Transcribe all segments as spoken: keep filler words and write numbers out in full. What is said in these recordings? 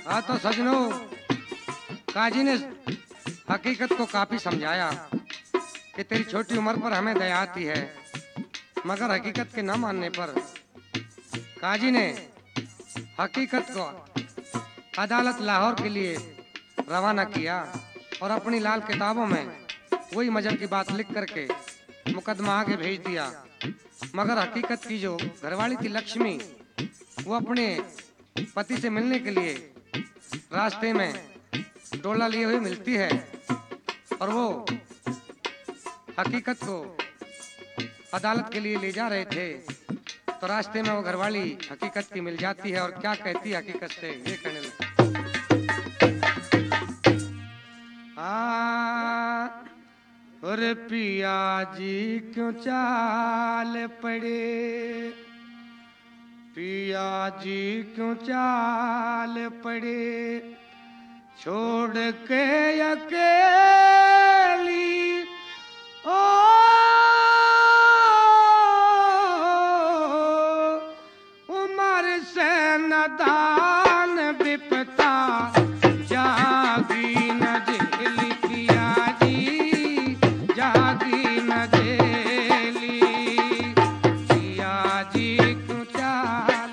हाँ तो सजनों, काजी ने हकीकत को काफी समझाया कि तेरी छोटी उम्र पर हमें दया आती है, मगर हकीकत के न मानने पर काजी ने हकीकत को अदालत लाहौर के लिए रवाना किया और अपनी लाल किताबों में वही मजहब की बात लिख करके मुकदमा आगे भेज दिया। मगर हकीकत की जो घरवाली थी लक्ष्मी, वो अपने पति से मिलने के लिए रास्ते में डोला लिए हुए मिलती है और वो हकीकत को अदालत के लिए ले जा रहे थे, तो रास्ते में वो घरवाली हकीकत की मिल जाती है और क्या कहती है हकीकत से, ये कहने लगी। हाँ, और पिया जी क्यों चाल पड़े, पिया जी क्यों चाल पड़े, छोड़ के अकेली ओ उमर से नदान विपता जागी न झेली, पिया जी जागी न झेली, पिया जी क्यों चाल।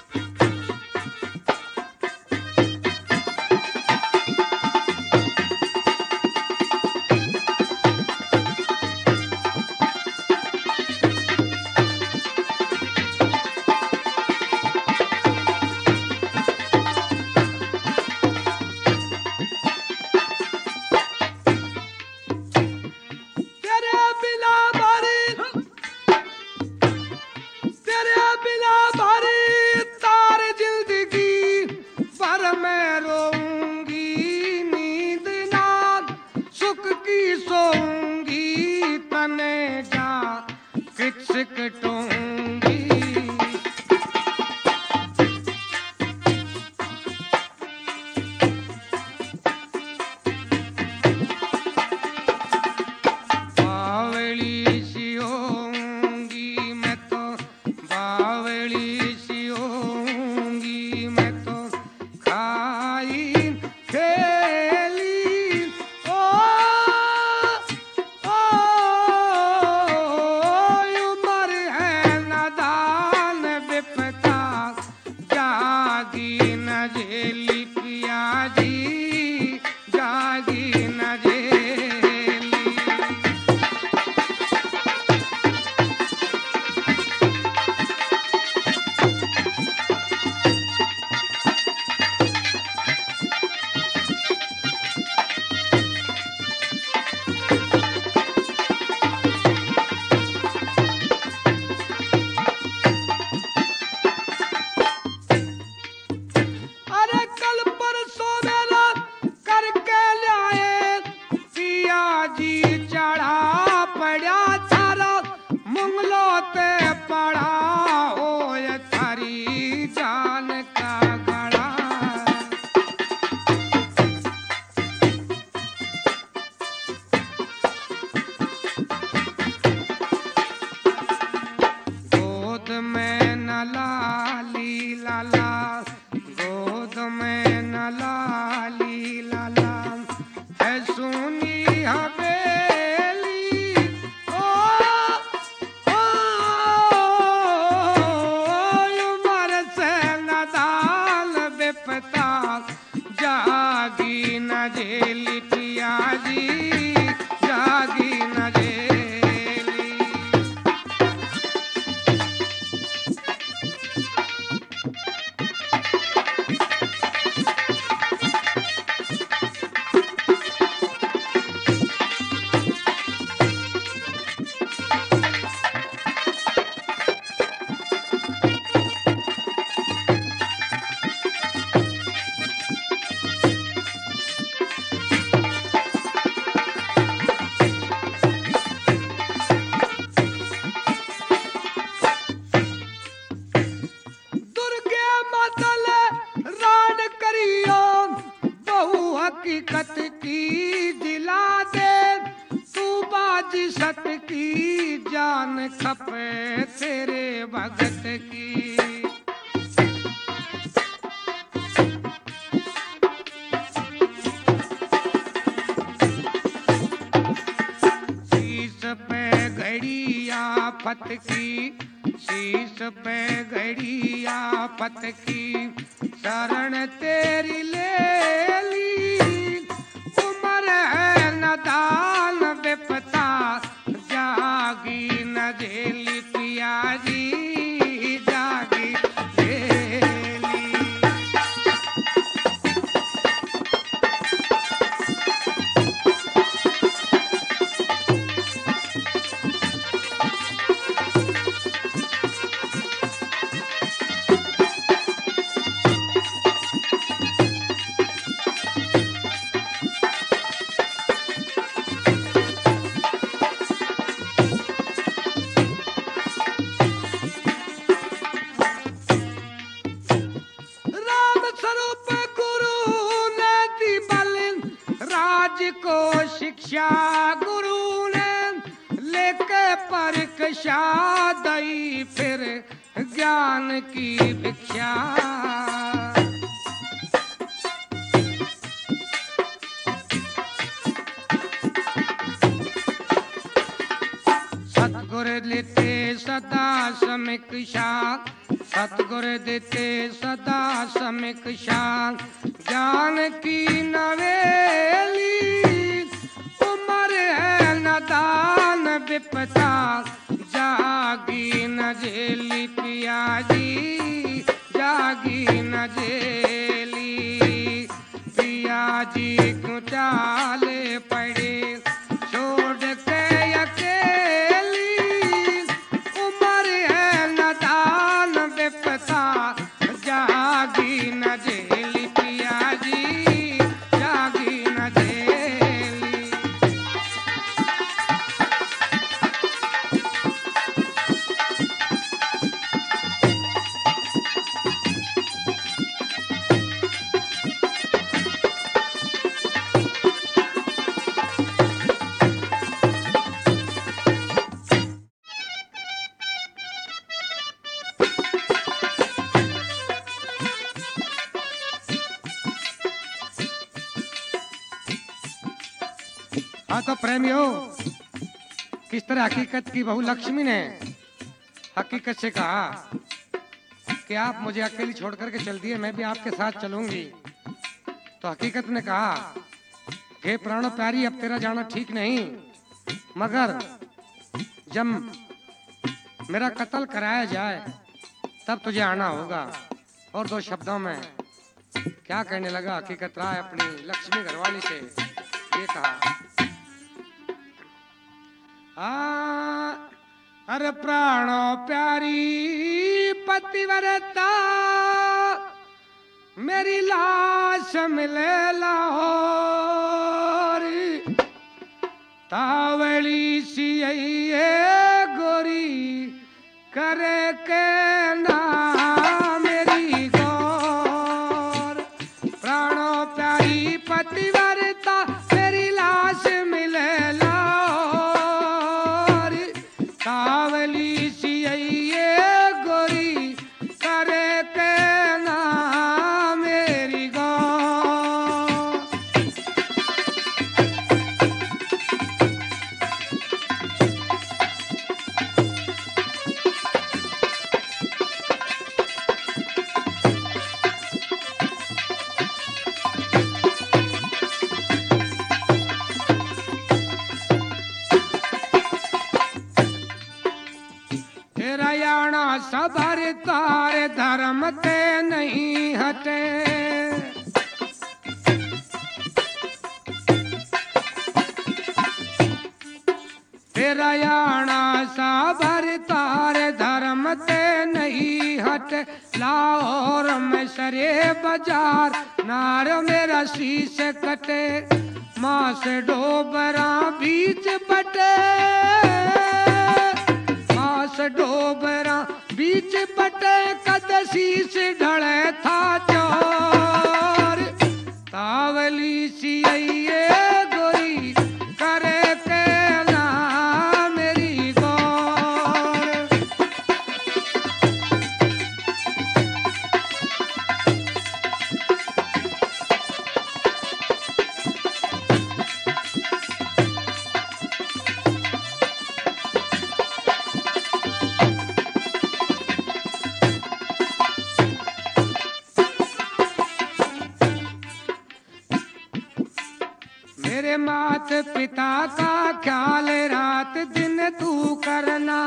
जागी न झेली, पिया जी जागी न झेली। हकीकत की दिला दे तू बाजी सत की जान खपे तेरे भगत की। आफत की, शीश पे घड़ी आफत की, शरण तेरी ले ली। उम्र है नदान विपता, जागी न झेली पिया जी, जागी झेली। राम स्वरूप गुरु ने दी बल, राज को शिक्षा गुरु ने लेके परीक्षा दई, फिर ज्ञान की भिक्षा। सतगुर लेते सदा समीक्षा, सतगुर देते सदा समीक्षा, ज्ञान की नवेली। उम्र है नदान विपता, जागी न झेली पिया जी, जागी न झेली। पिया जी क्यों चाले पड़े छोड़ के अकेली, उम्र है नदान विपता, जागी न झेली पिया जी, जागी न झेली। हाँ तो प्रेमियों, किस तरह हकीकत की बहू लक्ष्मी ने हकीकत से कहा कि आप मुझे अकेली छोड़ करके चल दिए, मैं भी आपके साथ चलूंगी। तो हकीकत ने कहा, हे प्राणों प्यारी, अब तेरा जाना ठीक नहीं, मगर जब मेरा कत्ल कराया जाए तब तुझे आना होगा। और दो शब्दों में क्या कहने लगा हकीकत राय अपनी लक्ष्मी घरवाली से, ये कहा, आ, अरे प्राणों प्यारी पतिव्रता, मेरी लाश मिले लाहौर, तावली सी ये गोरी करे के ना मेरी गौर। प्राणों प्यारी पतिव्रता, मेरी लाश मिले लाहौर, तावली सी ये गोरी करे के ना मेरी गौर। तेरा याना सबर तारे धर्म ते नहीं हटे, तेरा याना सबर तारे धर्म ते नहीं हटे। लाहौर में सरे बाजार नार मेरा शीश कटे, माँ से डोबरा बीच बटे, मास डोबरा बीच बटे, कद शीश ढले था चोर, तावली सी ये गोरी करे के ना मेरी गौर। मेरे मात पिता का ख्याल रात दिन तू करना।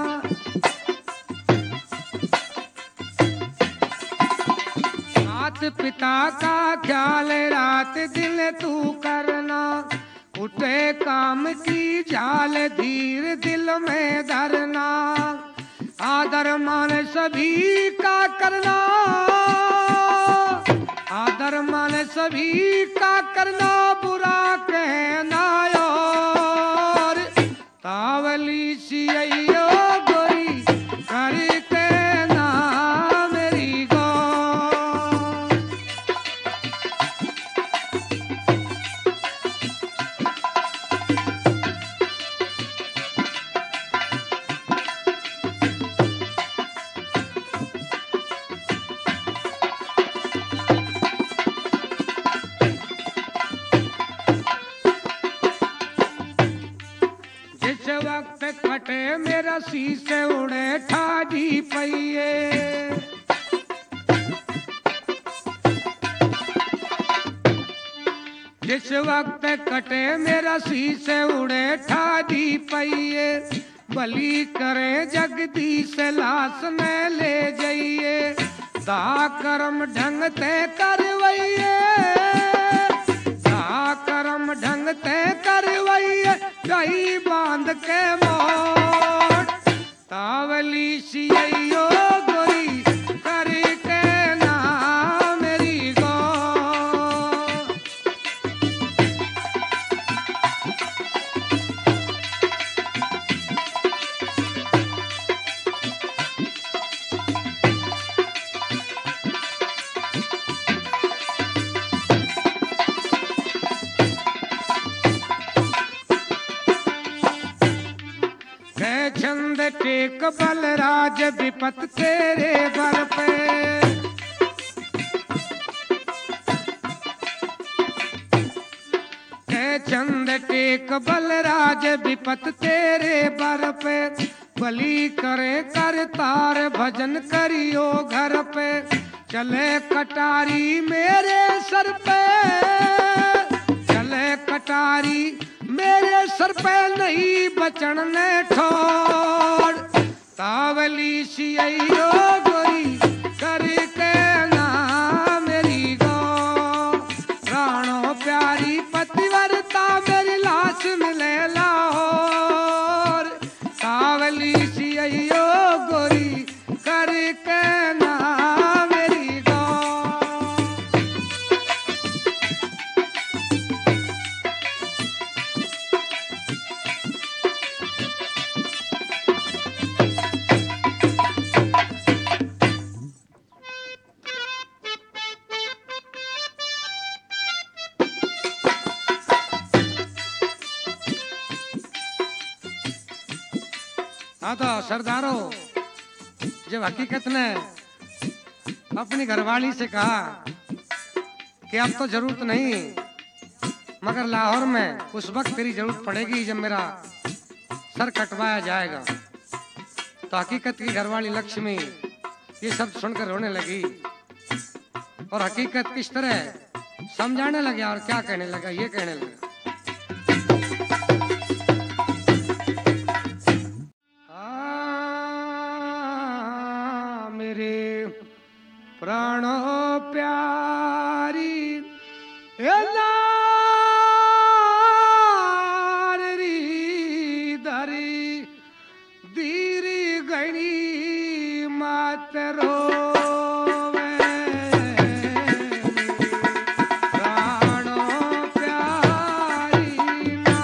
मात पिता का ख्याल रात दिन तू करना। उठे काम की झाल धीर दिल में धरना। आदर मान सभी का करना। आदर मान सभी का करना। बुरा कहना और तावली सियो गोरी करके ना मेरी गो। वक्त कटे मेरा शीश उड़े ठाडी पइए। जिस वक्त कटे मेरा शीश उड़े ठाडी पइए। बलि करे जगदीश लाश में ले जाइए। दा कर्म ढंग ते करवइए। दा कर्म ढंग ते करवइए। कहीं बांध के मोट तावली सियो गोरी करके ना मेरी गो। छंद टेक बलराज विपत तेरे बल पे। छंद टेक बलराज विपत तेरे बल पे। बलि करे कर तार भजन करियो घर पे। चले कटारी मेरे सर पे। चले कटारी मेरे सर पे नहीं बचन ने ठोड़। तावली सियो गोरी करके ना मेरी गो। प्राणों प्यारी पतिव्रता मेरी लाश मिले लाहौर। तावली सियो गोरी करके ना मेरी गो। हाँ तो सरदारों, जब हकीकत ने अपनी घरवाली से कहा कि अब तो जरूरत नहीं, मगर लाहौर में उस वक्त तेरी जरूरत पड़ेगी जब मेरा सर कटवाया जाएगा, तो हकीकत की घरवाली लक्ष्मी ये शब्द सुनकर रोने लगी और हकीकत किस तरह समझाने लगे और क्या कहने लगा, ये कहने लगा। प्राणों प्यारी धरी धीरी गणी मात रोवे। प्राणों प्यारी ना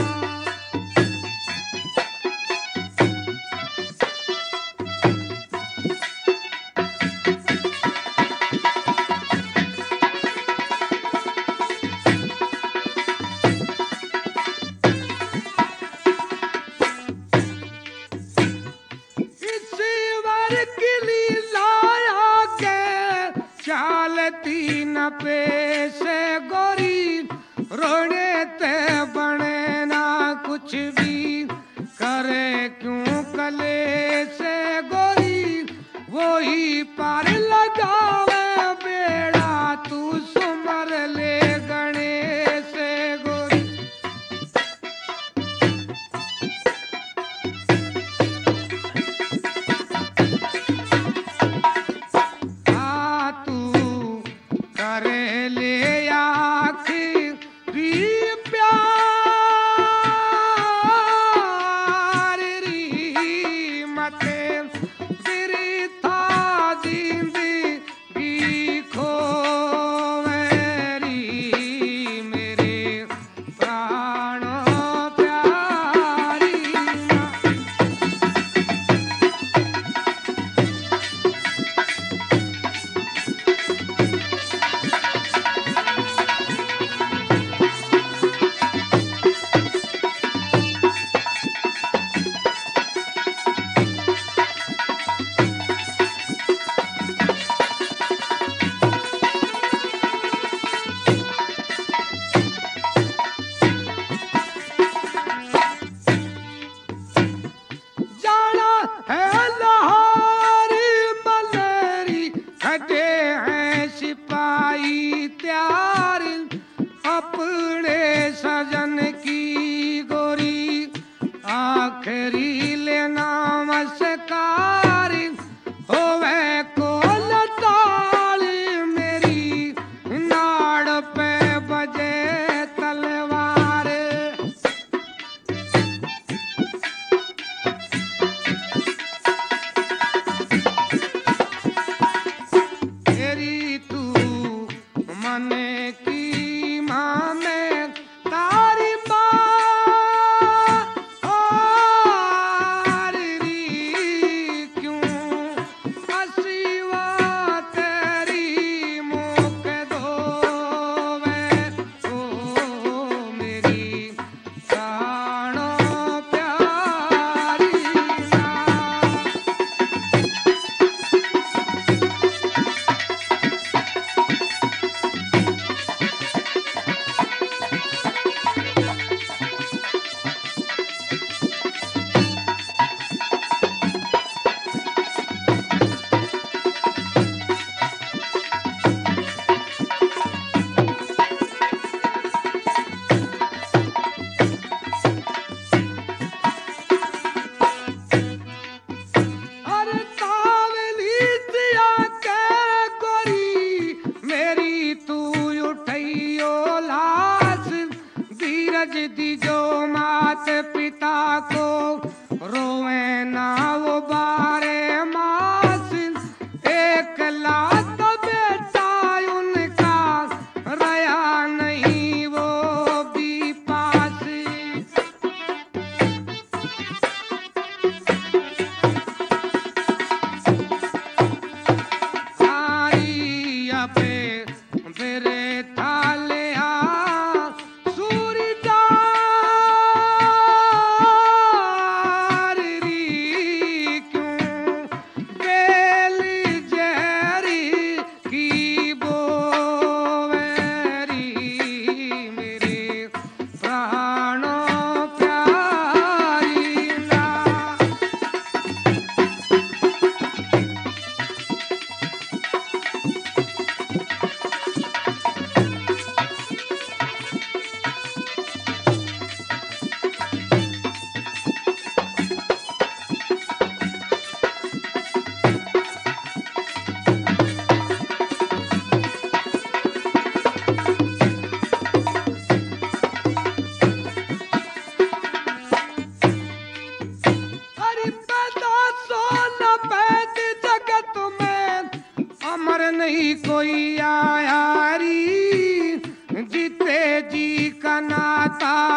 चालती न पे से गोरी रोने ते बने ना कुछ भी करे क्यों कले से गोरी वो ही पार लगावे बेड़ा तू सुमर ले गणे से गोरी।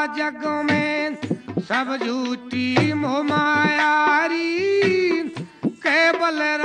जग में सब झूठी मोह मायारी, केवल